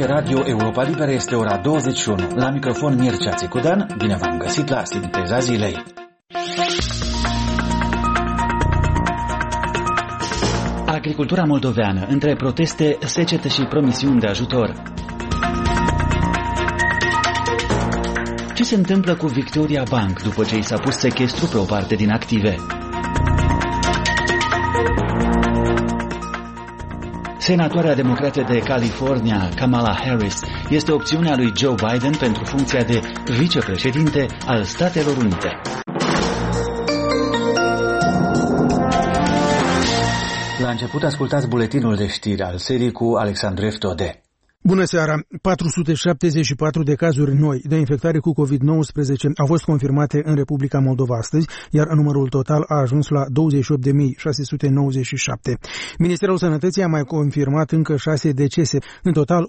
Aici Radio Europa Liberă, este ora 21. La microfon Mircea Țicudan, bine v-am găsit la Sinteza Zilei. Agricultura moldoveană, între proteste, secetă și promisiuni de ajutor. Ce se întâmplă cu Victoria Bank după ce i s-a pus sechestru pe o parte din active? Senatoarea democrată de California, Kamala Harris, este opțiunea lui Joe Biden pentru funcția de vicepreședinte al Statelor Unite. La început ascultați buletinul de știri al serii cu Alexandru Eftode. Bună seara! 474 de cazuri noi de infectare cu COVID-19 au fost confirmate în Republica Moldova astăzi, iar numărul total a ajuns la 28.697. Ministerul Sănătății a mai confirmat încă 6 decese, în total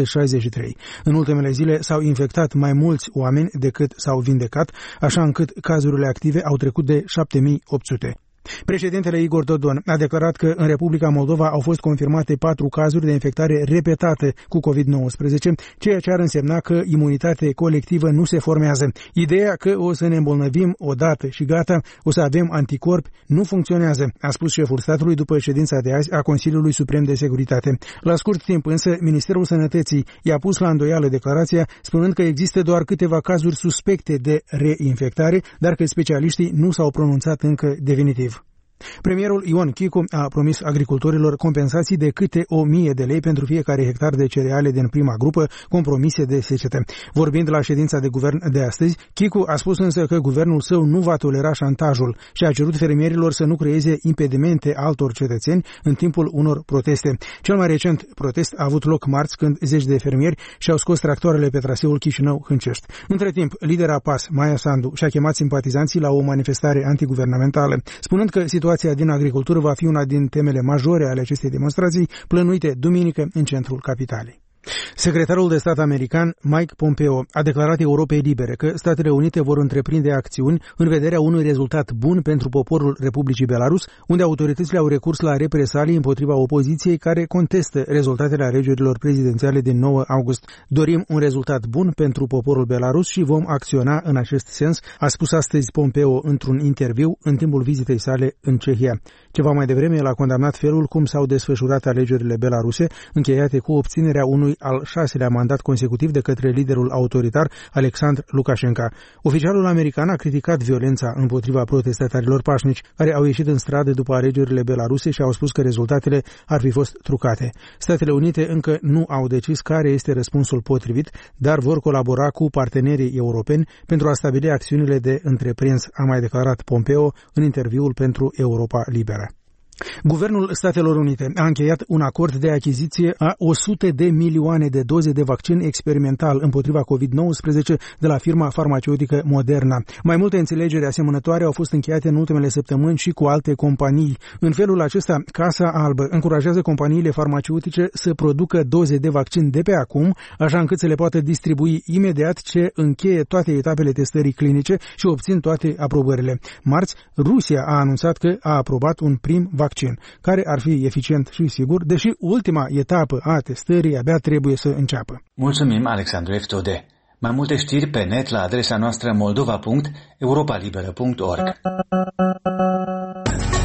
863. În ultimele zile s-au infectat mai mulți oameni decât s-au vindecat, așa încât cazurile active au trecut de 7.800. Președintele Igor Dodon a declarat că în Republica Moldova au fost confirmate 4 cazuri de infectare repetată cu COVID-19, ceea ce ar însemna că imunitate colectivă nu se formează. Ideea că o să ne îmbolnăvim odată și gata, o să avem anticorpi, nu funcționează, a spus șeful statului după ședința de azi a Consiliului Suprem de Securitate. La scurt timp însă, Ministerul Sănătății i-a pus la îndoială declarația, spunând că există doar câteva cazuri suspecte de reinfectare, dar că specialiștii nu s-au pronunțat încă definitiv. Premierul Ion Chicu a promis agricultorilor compensații de câte 1.000 de lei pentru fiecare hectar de cereale din prima grupă compromise de secetă. Vorbind la ședința de guvern de astăzi, Chicu a spus însă că guvernul său nu va tolera șantajul și a cerut fermierilor să nu creeze impedimente altor cetățeni în timpul unor proteste. Cel mai recent protest a avut loc marți, când zeci de fermieri și-au scos tractoarele pe traseul Chișinău-Hâncești. Între timp, lidera PAS, Maia Sandu, și-a chemat simpatizanții la o manifestare antiguvernamentală, spunând că situația din agricultură va fi una din temele majore ale acestei demonstrații, plănuite duminică în centrul capitalei. Secretarul de stat american Mike Pompeo a declarat Europei Libere că Statele Unite vor întreprinde acțiuni în vederea unui rezultat bun pentru poporul Republicii Belarus, unde autoritățile au recurs la represalii împotriva opoziției care contestă rezultatele alegerilor prezidențiale din 9 august. Dorim un rezultat bun pentru poporul Belarus și vom acționa în acest sens, a spus astăzi Pompeo într-un interviu în timpul vizitei sale în Cehia. Ceva mai devreme el a condamnat felul cum s-au desfășurat alegerile belaruse, încheiate cu obținerea unui al 6-lea mandat consecutiv de către liderul autoritar Alexandru Lukashenko. Oficialul american a criticat violența împotriva protestatarilor pașnici care au ieșit în stradă după alegerile belaruse și au spus că rezultatele ar fi fost trucate. Statele Unite încă nu au decis care este răspunsul potrivit, dar vor colabora cu partenerii europeni pentru a stabili acțiunile de întreprins, a mai declarat Pompeo în interviul pentru Europa Liberă. Guvernul Statelor Unite a încheiat un acord de achiziție a 100 de milioane de doze de vaccin experimental împotriva COVID-19 de la firma farmaceutică Moderna. Mai multe înțelegeri asemănătoare au fost încheiate în ultimele săptămâni și cu alte companii. În felul acesta, Casa Albă încurajează companiile farmaceutice să producă doze de vaccin de pe acum, așa încât să le poată distribui imediat ce încheie toate etapele testării clinice și obțin toate aprobările. Marți, Rusia a anunțat că a aprobat un prim vaccin, care ar fi eficient și sigur, deși ultima etapă a testării abia trebuie să înceapă. Mulțumim, Alexandru Eftode. Mai multe știri pe net la adresa noastră moldova.europalibera.org.